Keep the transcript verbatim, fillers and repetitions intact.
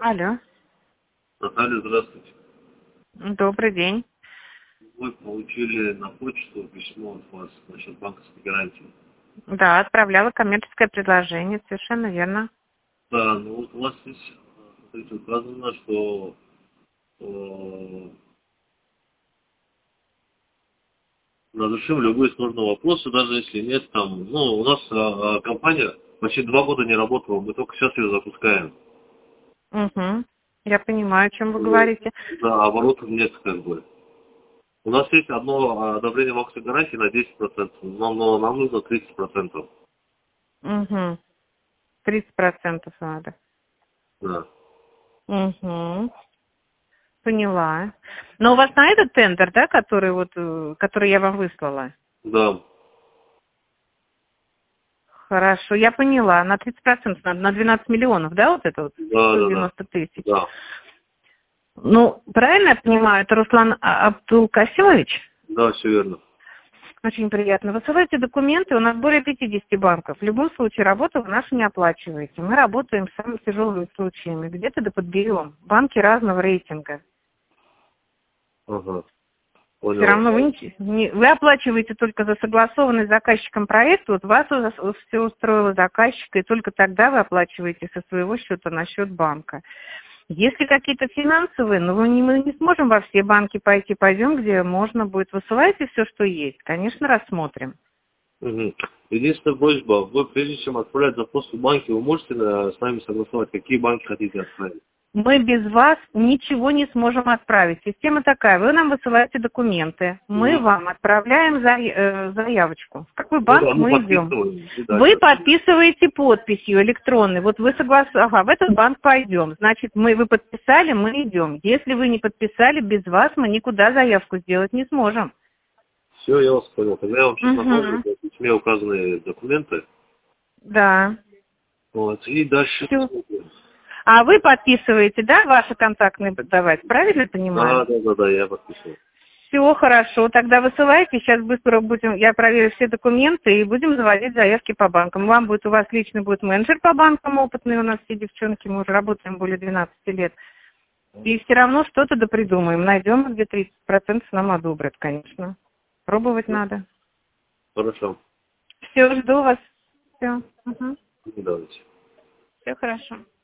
Алло. Наталья, здравствуйте. Добрый день. Вы получили на почту письмо от вас насчет банковской гарантии. Да, отправляла коммерческое предложение, совершенно верно. Да, ну вот у вас здесь, смотрите, указано, что э, разрешим любые сложные вопросы, даже если нет там, ну, у нас э, компания почти два года не работала, мы только сейчас ее запускаем. Угу. Я понимаю, о чем вы Вот. говорите. Да, оборотов нет как бы. У нас есть одно одобрение банковской гарантии на десять процентов, но, но нам нужно тридцать процентов. Угу. тридцать процентов надо. Да. Угу. Поняла. Но у вас на этот тендер, да, который вот, э, который я вам выслала? Да. Хорошо, я поняла. На тридцать процентов надо, на двенадцать миллионов, да, вот это вот? Да, сто да, да. девяносто тысяч. Да. Ну, правильно я понимаю, это Руслан А- Абдулкасимович? Да, все верно. Очень приятно. Высылайте документы, у нас более пятидесяти банков. В любом случае работу вы нашу не оплачиваете. Мы работаем с самыми тяжелыми случаями, где-то да подберем. Банки разного рейтинга. Ага. Все Понял. равно вы, не, не- вы оплачиваете только за согласованный с заказчиком проект, вот вас все устроило заказчика, и только тогда вы оплачиваете со своего счета на счет банка. Если какие-то финансовые, ну мы не, мы не сможем во все банки пойти, пойдем, где можно будет. Высылайте все, что есть. Конечно, рассмотрим. Угу. Единственная просьба, вы прежде чем отправлять запрос в банки, вы можете э, с нами согласовать, какие банки хотите отправить? Мы без вас ничего не сможем отправить. Система такая, вы нам высылаете документы, мы Угу. вам отправляем зая- э, заявочку. В какой Ну да, банк мы мы идем? подписываем и Вы дальше. подписываете подписью электронной. Вот вы согласны, ага, в этот банк пойдем. Значит, мы, вы подписали, мы идем. Если вы не подписали, без вас мы никуда заявку сделать не сможем. Все, я вас понял. Тогда я вам сейчас направлю Угу. в письме указанные документы. Да. Вот, и дальше Всё. посмотрим. А вы подписываете, да, ваши контактные давать, правильно понимаю? Да, да, да, да, я подписываю. Все хорошо, тогда высылайте, сейчас быстро будем, я проверю все документы и будем заводить заявки по банкам. Вам будет, у вас лично будет менеджер по банкам опытный, у нас все девчонки, мы уже работаем более двенадцати лет. И все равно что-то да придумаем, найдем, где тридцать процентов нам одобрят, конечно. Пробовать Ну, надо. хорошо. Все, жду вас. Все, угу. Давайте. Все хорошо.